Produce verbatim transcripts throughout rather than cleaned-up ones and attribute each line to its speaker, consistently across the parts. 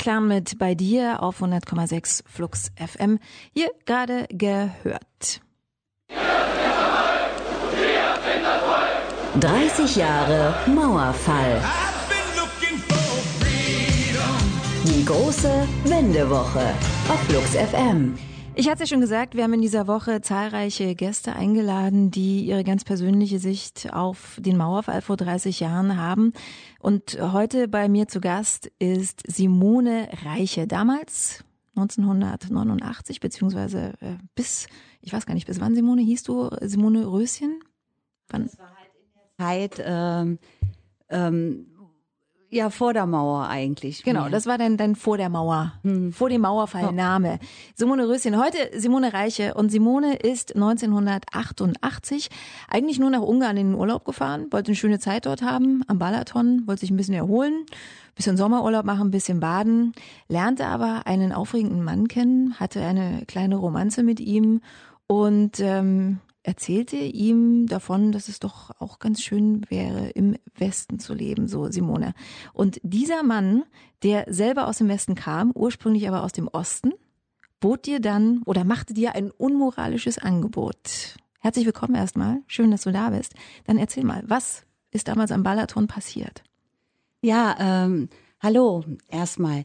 Speaker 1: Klang mit bei dir auf hundert Komma sechs Flux F M. Hier gerade gehört.
Speaker 2: dreißig Jahre Mauerfall. Die große Wendewoche auf Flux F M.
Speaker 1: Ich hatte es ja schon gesagt, wir haben in dieser Woche zahlreiche Gäste eingeladen, die ihre ganz persönliche Sicht auf den Mauerfall vor dreißig Jahren haben. Und heute bei mir zu Gast ist Simone Reiche. Damals neunzehnhundertneunundachtzig, beziehungsweise äh, bis, ich weiß gar nicht, bis wann, Simone, hieß du Simone Röschen? Wann?
Speaker 3: Das war halt in der Zeit, ähm, ähm, ja, vor der Mauer eigentlich.
Speaker 1: Genau,
Speaker 3: mehr.
Speaker 1: das war dein, dein vor der Mauer,
Speaker 3: Hm.
Speaker 1: vor dem Mauerfall Name. Simone Röschen, heute Simone Reiche. Und Simone ist neunzehnhundertachtundachtzig eigentlich nur nach Ungarn in den Urlaub gefahren, wollte eine schöne Zeit dort haben, am Balaton, wollte sich ein bisschen erholen, ein bisschen Sommerurlaub machen, ein bisschen baden, lernte aber einen aufregenden Mann kennen, hatte eine kleine Romanze mit ihm und ähm, erzählte ihm davon, dass es doch auch ganz schön wäre, im Westen zu leben, so Simone. Und dieser Mann, der selber aus dem Westen kam, ursprünglich aber aus dem Osten, bot dir dann oder machte dir ein unmoralisches Angebot. Herzlich willkommen erstmal, schön, dass du da bist. Dann erzähl mal, was ist damals am Balaton passiert?
Speaker 3: Ja, ähm, hallo erstmal.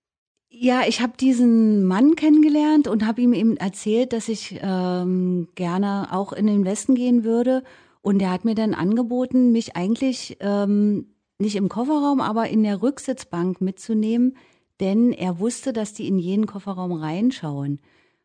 Speaker 3: Ja, ich habe diesen Mann kennengelernt und habe ihm eben erzählt, dass ich ähm, gerne auch in den Westen gehen würde. Und er hat mir dann angeboten, mich eigentlich ähm, nicht im Kofferraum, aber in der Rücksitzbank mitzunehmen, denn er wusste, dass die in jeden Kofferraum reinschauen.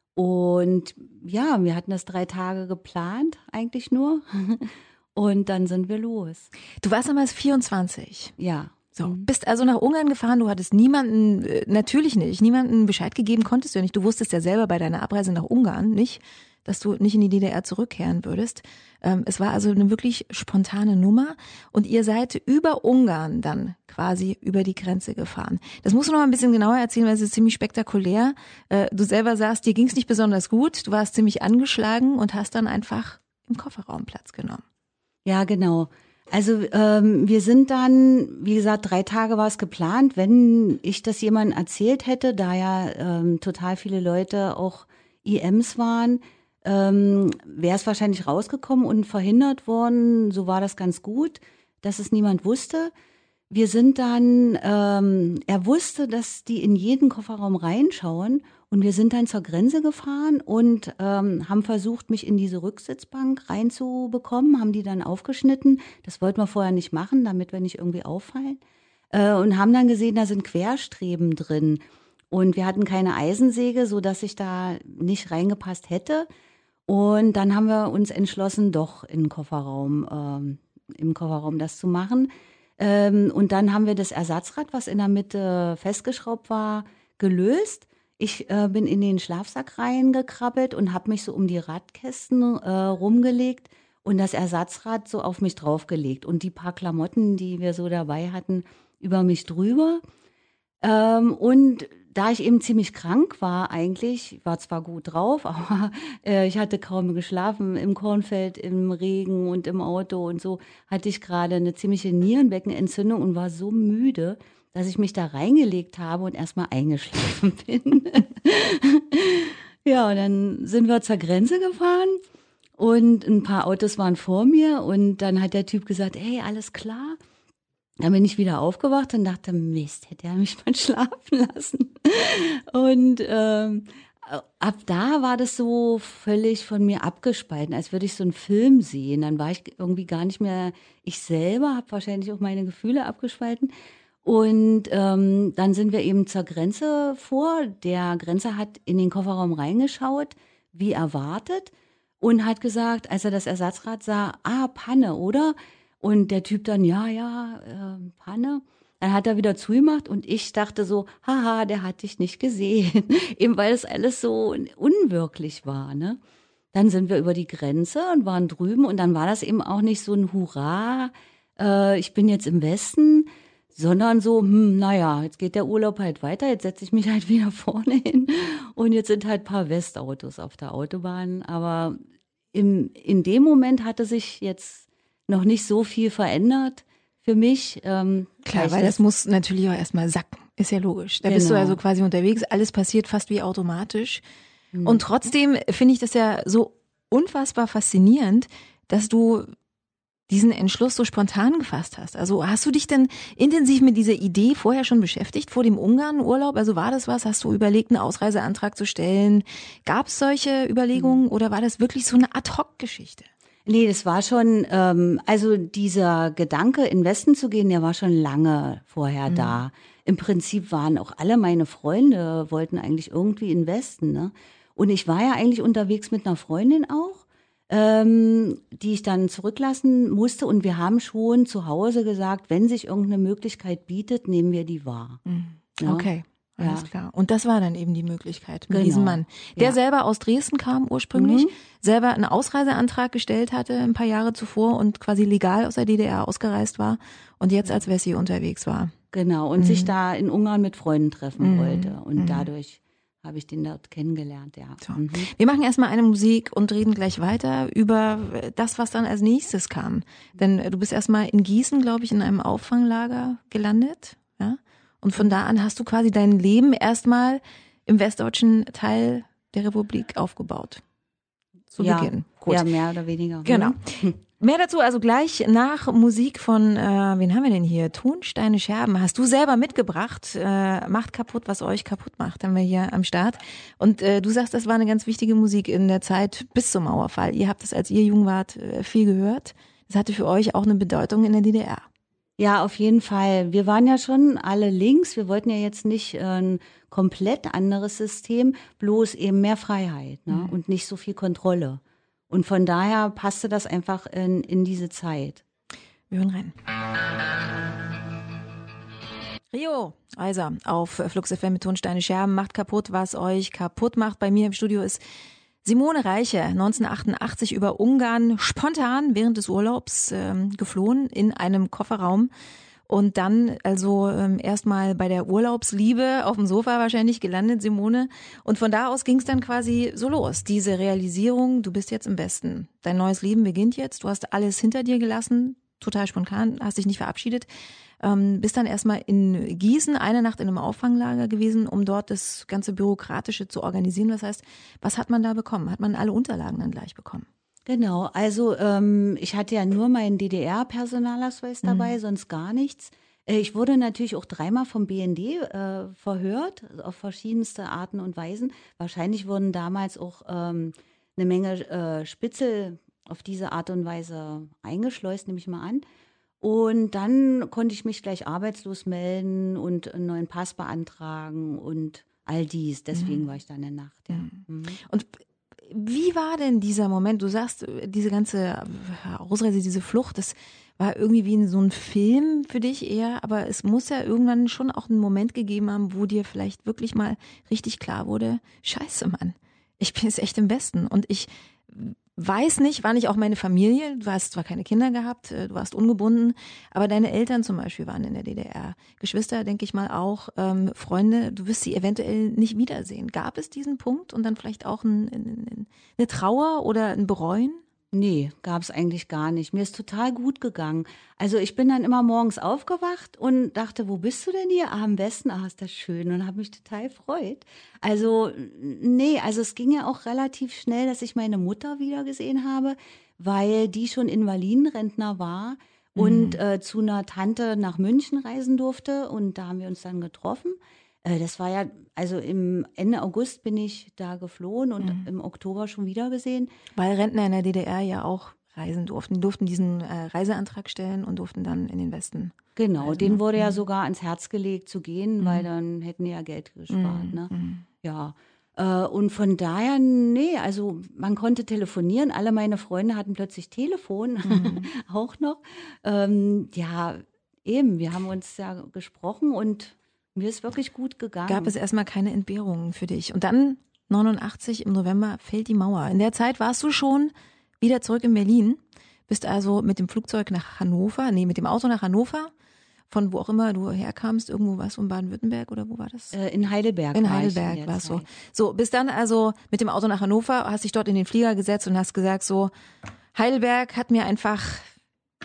Speaker 3: Und ja, wir hatten das drei Tage geplant, eigentlich nur. Und dann sind wir los.
Speaker 1: Du warst damals vierundzwanzig.
Speaker 3: Ja.
Speaker 1: So, bist also nach Ungarn gefahren, du hattest niemanden, äh, natürlich nicht, niemanden Bescheid gegeben, konntest du ja nicht. Du wusstest ja selber bei deiner Abreise nach Ungarn nicht, dass du nicht in die D D R zurückkehren würdest. Ähm, es war also eine wirklich spontane Nummer und ihr seid über Ungarn dann quasi über die Grenze gefahren. Das musst du noch mal ein bisschen genauer erzählen, weil es ist ziemlich spektakulär. Äh, du selber sagst, dir ging es nicht besonders gut, du warst ziemlich angeschlagen und hast dann einfach im Kofferraum Platz genommen.
Speaker 3: Ja, genau. Also ähm, wir sind dann, wie gesagt, drei Tage war es geplant. Wenn ich das jemandem erzählt hätte, da ja ähm, total viele Leute auch I Ms waren, ähm, wäre es wahrscheinlich rausgekommen und verhindert worden. So war das ganz gut, dass es niemand wusste. Wir sind dann, ähm, er wusste, dass die in jeden Kofferraum reinschauen und wir sind dann zur Grenze gefahren und ähm, haben versucht, mich in diese Rücksitzbank reinzubekommen, haben die dann aufgeschnitten. Das wollten wir vorher nicht machen, damit wir nicht irgendwie auffallen. Äh, und haben dann gesehen, da sind Querstreben drin. Und wir hatten keine Eisensäge, so dass ich da nicht reingepasst hätte. Und dann haben wir uns entschlossen, doch in den Kofferraum, ähm, im Kofferraum das zu machen. Ähm, und dann haben wir das Ersatzrad, was in der Mitte festgeschraubt war, gelöst. Ich äh, bin in den Schlafsack reingekrabbelt und habe mich so um die Radkästen äh, rumgelegt und das Ersatzrad so auf mich draufgelegt und die paar Klamotten, die wir so dabei hatten, über mich drüber. Ähm, und da ich eben ziemlich krank war eigentlich, war zwar gut drauf, aber äh, ich hatte kaum geschlafen im Kornfeld, im Regen und im Auto und so, hatte ich gerade eine ziemliche Nierenbeckenentzündung und war so müde, dass ich mich da reingelegt habe und erstmal eingeschlafen bin. Ja, und dann sind wir zur Grenze gefahren und ein paar Autos waren vor mir und dann hat der Typ gesagt, hey, alles klar? Dann bin ich wieder aufgewacht und dachte, Mist, hätte er mich mal schlafen lassen. Und ähm, ab da war das so völlig von mir abgespalten, als würde ich so einen Film sehen. Dann war ich irgendwie gar nicht mehr ich selber, habe wahrscheinlich auch meine Gefühle abgespalten. Und ähm, dann sind wir eben zur Grenze vor. Der Grenzer hat in den Kofferraum reingeschaut, wie erwartet, und hat gesagt, als er das Ersatzrad sah, ah, Panne, oder? Und der Typ dann, ja, ja, äh, Panne. Dann hat er wieder zugemacht und ich dachte so, haha, der hat dich nicht gesehen. Eben weil es alles so unwirklich war, ne? Dann sind wir über die Grenze und waren drüben und dann war das eben auch nicht so ein Hurra, äh, ich bin jetzt im Westen, sondern so, hm, naja, jetzt geht der Urlaub halt weiter, jetzt setze ich mich halt wieder vorne hin und jetzt sind halt ein paar Westautos auf der Autobahn. Aber im, in dem Moment hatte sich jetzt noch nicht so viel verändert für mich. Ähm,
Speaker 1: Klar, weil das muss natürlich auch erstmal sacken, Ist ja logisch. Da genau. bist du also quasi unterwegs, alles passiert fast wie automatisch. Mhm. Und trotzdem finde ich das ja so unfassbar faszinierend, dass du diesen Entschluss so spontan gefasst hast. Also hast du dich denn intensiv mit dieser Idee vorher schon beschäftigt, vor dem Ungarn-Urlaub? Also war das was? Hast du überlegt, einen Ausreiseantrag zu stellen? Gab es solche Überlegungen oder war das wirklich so eine Ad-Hoc-Geschichte?
Speaker 3: Nee, das war schon, ähm, also dieser Gedanke, in den Westen zu gehen, der war schon lange vorher mhm. da. Im Prinzip waren auch alle meine Freunde, wollten eigentlich irgendwie in den Westen, ne? Und ich war ja eigentlich unterwegs mit einer Freundin auch, ähm, die ich dann zurücklassen musste. Und wir haben schon zu Hause gesagt, wenn sich irgendeine Möglichkeit bietet, nehmen wir die wahr.
Speaker 1: Mhm. Ja? Okay. Alles ja. klar. Und das war dann eben die Möglichkeit mit
Speaker 3: genau.
Speaker 1: diesem Mann, der
Speaker 3: ja.
Speaker 1: selber aus Dresden kam ursprünglich,
Speaker 3: mhm.
Speaker 1: selber einen Ausreiseantrag gestellt hatte ein paar Jahre zuvor und quasi legal aus der D D R ausgereist war und jetzt als Wessi unterwegs war.
Speaker 3: Genau, und mhm. sich da in Ungarn mit Freunden treffen
Speaker 1: mhm.
Speaker 3: wollte. Und
Speaker 1: mhm.
Speaker 3: dadurch habe ich den dort kennengelernt, ja.
Speaker 1: So.
Speaker 3: Mhm.
Speaker 1: Wir machen erstmal eine Musik und reden gleich weiter über das, was dann als nächstes kam. Denn du bist erstmal in Gießen, glaube ich, in einem Auffanglager gelandet, ja? Und von da an hast du quasi dein Leben erstmal im westdeutschen Teil der Republik aufgebaut. Zu
Speaker 3: ja,
Speaker 1: Beginn. Gut.
Speaker 3: Ja, mehr oder weniger.
Speaker 1: Genau.
Speaker 3: Mhm.
Speaker 1: Mehr dazu also gleich nach Musik von, äh, wen haben wir denn hier? Tonsteine Scherben. Hast du selber mitgebracht. Äh, macht kaputt, was euch kaputt macht, haben wir hier am Start. Und äh, du sagst, das war eine ganz wichtige Musik in der Zeit bis zum Mauerfall. Ihr habt das, als ihr jung wart, äh, viel gehört. Das hatte für euch auch eine Bedeutung in der D D R.
Speaker 3: Ja, auf jeden Fall. Wir waren ja schon alle links. Wir wollten ja jetzt nicht äh, ein komplett anderes System, bloß eben mehr Freiheit, ne? Mhm. Und nicht so viel Kontrolle. Und von daher passte das einfach in, in diese Zeit.
Speaker 1: Wir hören rein. Rio Reiser auf Flux F M mit Tonsteine Scherben macht kaputt, was euch kaputt macht. Bei mir im Studio ist Simone Reiche, neunzehnhundertachtundachtzig über Ungarn spontan während des Urlaubs ähm, geflohen in einem Kofferraum und dann also ähm, erstmal bei der Urlaubsliebe auf dem Sofa wahrscheinlich gelandet, Simone. Und von da aus ging es dann quasi so los. Diese Realisierung, du bist jetzt im Westen. Dein neues Leben beginnt jetzt. Du hast alles hinter dir gelassen, total spontan, hast dich nicht verabschiedet. Ähm, bist dann erstmal in Gießen, eine Nacht in einem Auffanglager gewesen, um dort das ganze Bürokratische zu organisieren. Das heißt, was hat man da bekommen? Hat man alle Unterlagen dann gleich bekommen?
Speaker 3: Genau, also ähm, ich hatte ja nur meinen D D R-Personalausweis dabei, mhm. sonst gar nichts. Äh, ich wurde natürlich auch dreimal vom B N D äh, verhört, auf verschiedenste Arten und Weisen. Wahrscheinlich wurden damals auch ähm, eine Menge äh, Spitzel auf diese Art und Weise eingeschleust, nehme ich mal an. Und dann konnte ich mich gleich arbeitslos melden und einen neuen Pass beantragen und all dies. Deswegen mhm. war ich da in der Nacht. Ja. Mhm.
Speaker 1: Und wie war denn dieser Moment? Du sagst, diese ganze Ausreise, diese Flucht, das war irgendwie wie in so einem Film für dich eher, aber es muss ja irgendwann schon auch einen Moment gegeben haben, wo dir vielleicht wirklich mal richtig klar wurde, scheiße Mann, ich bin jetzt echt im Westen und ich weiß nicht, war nicht auch meine Familie, du hast zwar keine Kinder gehabt, du warst ungebunden, aber deine Eltern zum Beispiel waren in der D D R. Geschwister, denke ich mal auch, ähm, Freunde, du wirst sie eventuell nicht wiedersehen. Gab es diesen Punkt und dann vielleicht auch ein, ein, eine Trauer oder ein Bereuen?
Speaker 3: Nee, gab es eigentlich gar nicht. Mir ist total gut gegangen. Also ich bin dann immer morgens aufgewacht und dachte, wo bist du denn hier? Ah, im Westen, ah, ist das schön und habe mich total gefreut. Also nee, also es ging ja auch relativ schnell, dass ich meine Mutter wieder gesehen habe, weil die schon Invalidenrentner war und mhm. äh, zu einer Tante nach München reisen durfte und da haben wir uns dann getroffen. Das war ja, also im Ende August bin ich da geflohen und mhm. im Oktober schon wieder gesehen.
Speaker 1: Weil Rentner in der D D R ja auch reisen durften. Die durften diesen äh, Reiseantrag stellen und durften dann in den Westen.
Speaker 3: Genau,
Speaker 1: reisen.
Speaker 3: denen wurde
Speaker 1: mhm.
Speaker 3: ja sogar ans Herz gelegt zu gehen, mhm. weil dann hätten die ja Geld gespart.
Speaker 1: Mhm.
Speaker 3: Ne?
Speaker 1: Mhm.
Speaker 3: Ja, äh, und von daher, nee, also man konnte telefonieren. Alle meine Freunde hatten plötzlich Telefon, mhm. auch noch. Ähm, ja, eben, wir haben uns ja gesprochen und mir ist wirklich gut gegangen.
Speaker 1: Gab es erstmal keine Entbehrungen für dich. Und dann, neunundachtzig im November, fällt die Mauer. In der Zeit warst du schon wieder zurück in Berlin, bist also mit dem Flugzeug nach Hannover, nee, mit dem Auto nach Hannover, von wo auch immer du herkamst, irgendwo warst du in Baden-Württemberg oder wo war das?
Speaker 3: Äh, in Heidelberg.
Speaker 1: In Heidelberg war warst du. So, bist dann also mit dem Auto nach Hannover, hast dich dort in den Flieger gesetzt und hast gesagt so, Heidelberg hat mir einfach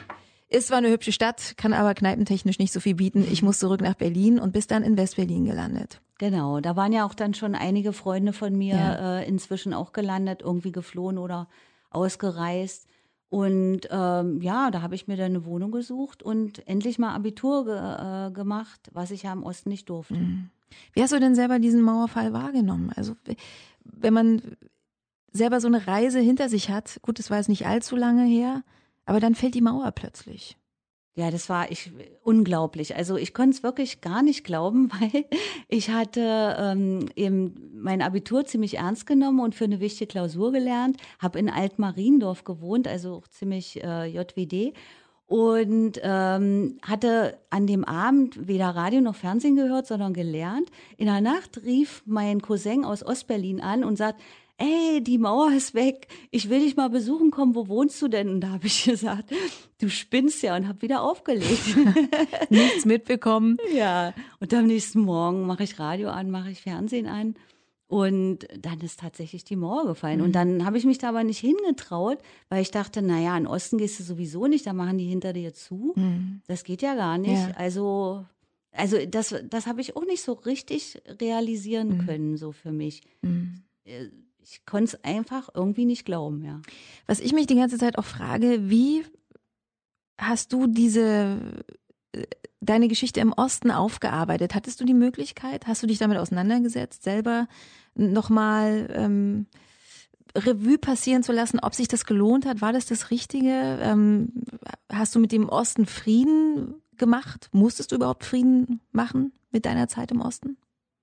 Speaker 1: Ist zwar eine hübsche Stadt, kann aber kneipentechnisch nicht so viel bieten. Ich muss zurück nach Berlin und bis dann in West-Berlin gelandet.
Speaker 3: Genau, da waren ja auch dann schon einige Freunde von mir
Speaker 1: Ja.
Speaker 3: äh, inzwischen auch gelandet, irgendwie geflohen oder ausgereist. Und ähm, ja, da habe ich mir dann eine Wohnung gesucht und endlich mal Abitur ge äh, gemacht, was ich ja im Osten nicht durfte.
Speaker 1: Mhm. Wie hast du denn selber diesen Mauerfall wahrgenommen? Also wenn man selber so eine Reise hinter sich hat, gut, das war jetzt nicht allzu lange her, aber dann fällt die Mauer plötzlich.
Speaker 3: Ja, das war ich unglaublich. Also ich konnte es wirklich gar nicht glauben, weil ich hatte ähm, eben mein Abitur ziemlich ernst genommen und für eine wichtige Klausur gelernt, habe in Altmariendorf gewohnt, also auch ziemlich äh, J W D. Und ähm, hatte an dem Abend weder Radio noch Fernsehen gehört, sondern gelernt. In der Nacht rief mein Cousin aus Ostberlin an und sagt, ey, die Mauer ist weg, ich will dich mal besuchen kommen, wo wohnst du denn? Und da habe ich gesagt, du spinnst ja, und habe wieder aufgelegt.
Speaker 1: Nichts mitbekommen.
Speaker 3: Ja, und am nächsten Morgen mache ich Radio an, mache ich Fernsehen an. Und dann ist tatsächlich die Mauer gefallen.
Speaker 1: Mhm.
Speaker 3: Und dann habe ich mich da aber nicht hingetraut, weil ich dachte, naja, in den Osten gehst du sowieso nicht, da machen die hinter dir zu.
Speaker 1: Mhm.
Speaker 3: Das geht ja gar nicht.
Speaker 1: Ja.
Speaker 3: Also, also das, das habe ich auch nicht so richtig realisieren
Speaker 1: Mhm.
Speaker 3: können, so für mich.
Speaker 1: Mhm.
Speaker 3: Ich konnte es einfach irgendwie nicht glauben, ja.
Speaker 1: Was ich mich die ganze Zeit auch frage, wie hast du diese deine Geschichte im Osten aufgearbeitet? Hattest du die Möglichkeit? Hast du dich damit auseinandergesetzt, selber nochmal ähm, Revue passieren zu lassen, ob sich das gelohnt hat? War das das Richtige? Ähm, hast du mit dem Osten Frieden gemacht? Musstest du überhaupt Frieden machen mit deiner Zeit im Osten?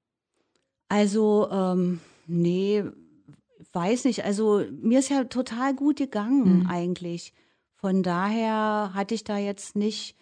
Speaker 3: Also, ähm, nee, weiß nicht. Also mir ist ja total gut gegangen
Speaker 1: Mhm.
Speaker 3: eigentlich. Von daher hatte ich da jetzt nicht.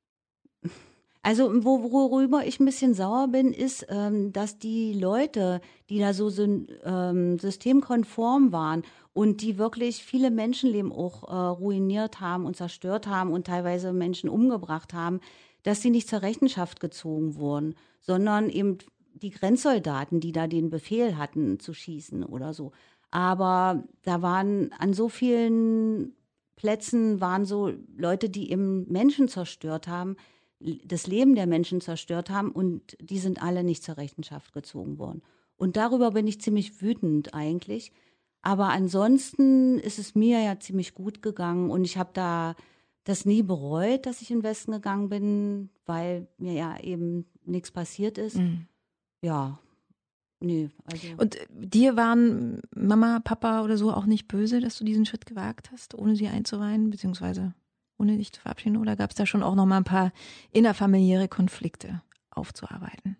Speaker 3: Also wo, worüber ich ein bisschen sauer bin, ist, ähm, dass die Leute, die da so syn- ähm, systemkonform waren und die wirklich viele Menschenleben auch äh, ruiniert haben und zerstört haben und teilweise Menschen umgebracht haben, dass sie nicht zur Rechenschaft gezogen wurden, sondern eben die Grenzsoldaten, die da den Befehl hatten zu schießen oder so. Aber da waren an so vielen Plätzen waren so Leute, die eben Menschen zerstört haben, das Leben der Menschen zerstört haben, und die sind alle nicht zur Rechenschaft gezogen worden. Und darüber bin ich ziemlich wütend eigentlich. Aber ansonsten ist es mir ja ziemlich gut gegangen und ich habe da das nie bereut, dass ich in den Westen gegangen bin, weil mir ja eben nichts passiert ist.
Speaker 1: Mhm.
Speaker 3: Ja, nee, also.
Speaker 1: Und dir waren Mama, Papa oder so auch nicht böse, dass du diesen Schritt gewagt hast, ohne sie einzuweihen, beziehungsweise ohne dich zu verabschieden? Oder gab es da schon auch noch mal ein paar innerfamiliäre Konflikte aufzuarbeiten?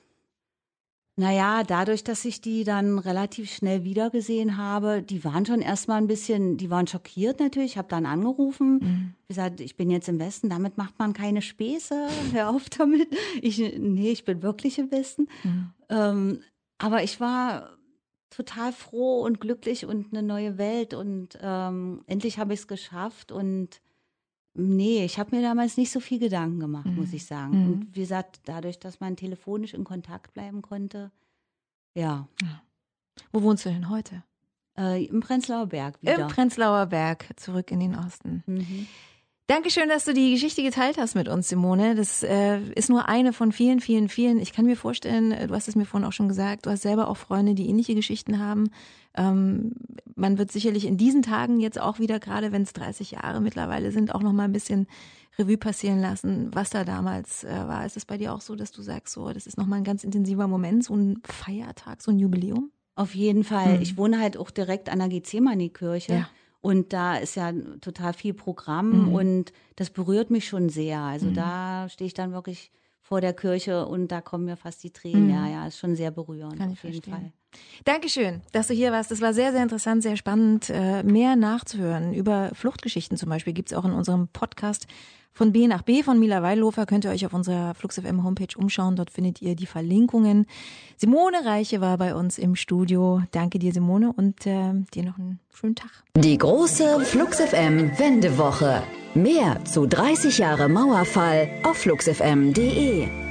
Speaker 3: Naja, dadurch, dass ich die dann relativ schnell wiedergesehen habe, die waren schon erstmal ein bisschen, die waren schockiert natürlich. Ich habe dann angerufen,
Speaker 1: Mhm.
Speaker 3: gesagt, ich bin jetzt im Westen, damit macht man keine Späße, hör auf damit. Ich, nee, ich bin wirklich im Westen.
Speaker 1: Mhm.
Speaker 3: Ähm, aber ich war total froh und glücklich und eine neue Welt und ähm, endlich habe ich es geschafft und nee, ich habe mir damals nicht so viel Gedanken gemacht,
Speaker 1: Mhm.
Speaker 3: muss ich sagen.
Speaker 1: Mhm.
Speaker 3: Und wie gesagt, dadurch, dass man telefonisch in Kontakt bleiben konnte, ja,
Speaker 1: Wo wohnst du denn heute?
Speaker 3: äh, im Prenzlauer Berg wieder.
Speaker 1: Im Prenzlauer Berg, zurück in den Osten.
Speaker 3: Mhm.
Speaker 1: Dankeschön, dass du die Geschichte geteilt hast mit uns, Simone. Das äh, ist nur eine von vielen, vielen, vielen. Ich kann mir vorstellen, du hast es mir vorhin auch schon gesagt, du hast selber auch Freunde, die ähnliche Geschichten haben. Ähm, man wird sicherlich in diesen Tagen jetzt auch wieder, gerade wenn es dreißig Jahre mittlerweile sind, auch noch mal ein bisschen Revue passieren lassen, was da damals äh, war. Ist es bei dir auch so, dass du sagst, so, das ist noch mal ein ganz intensiver Moment, so ein Feiertag, so ein Jubiläum?
Speaker 3: Auf jeden Fall.
Speaker 1: Mhm.
Speaker 3: Ich wohne halt auch direkt an der Gethsemane-Kirche.
Speaker 1: Ja.
Speaker 3: Und da ist ja total viel Programm
Speaker 1: Mhm.
Speaker 3: und das berührt mich schon sehr. Also
Speaker 1: Mhm.
Speaker 3: da stehe ich dann wirklich vor der Kirche und da kommen mir fast die Tränen.
Speaker 1: Mhm.
Speaker 3: Ja, ja, ist schon sehr berührend.
Speaker 1: Kann
Speaker 3: auf
Speaker 1: ich
Speaker 3: jeden
Speaker 1: verstehen.
Speaker 3: Fall.
Speaker 1: Dankeschön, dass du hier warst. Das war sehr, sehr interessant, sehr spannend. Äh, mehr nachzuhören über Fluchtgeschichten zum Beispiel gibt es auch in unserem Podcast von B nach B von Mila Weilhofer. Könnt ihr euch auf unserer Flux F M Homepage umschauen. Dort findet ihr die Verlinkungen. Simone Reiche war bei uns im Studio. Danke dir, Simone, und äh, dir noch einen schönen Tag.
Speaker 2: Die große Flux F M Wendewoche. Mehr zu dreißig Jahre Mauerfall auf flux f m punkt de.